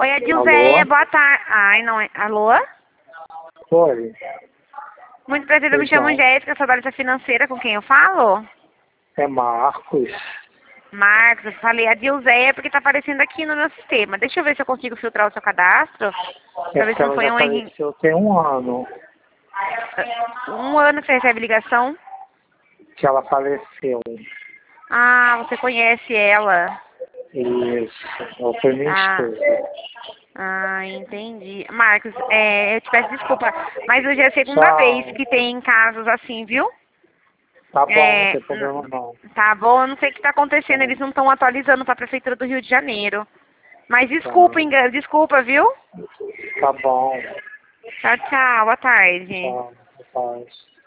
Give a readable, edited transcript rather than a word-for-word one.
Oi, Adilzeia, boa tarde. Ai, não é. Alô? Oi. Muito prazer, eu me chamo Jéssica, sou da lista financeira, com quem eu falo? É Marcos. Marcos, eu falei Adilzeia porque tá aparecendo aqui no meu sistema. Deixa eu ver se eu consigo filtrar o seu cadastro. Pra ver se não Ela foi já um erro. faleceu tem um ano Um ano que você recebe ligação? que ela faleceu. Ah, você conhece ela. Isso. Ela foi minha Ah, esposa. entendi. Marcos, eu te peço desculpa, mas hoje é a segunda vez Tchau. que tem casos assim, viu? Tá bom, não tem problema não. Tá bom, eu não sei o que tá acontecendo, eles não estão atualizando para a Prefeitura do Rio de Janeiro. Mas desculpa, desculpa, viu? Tá bom. Tchau, tchau, boa tarde. Tchau. Paz.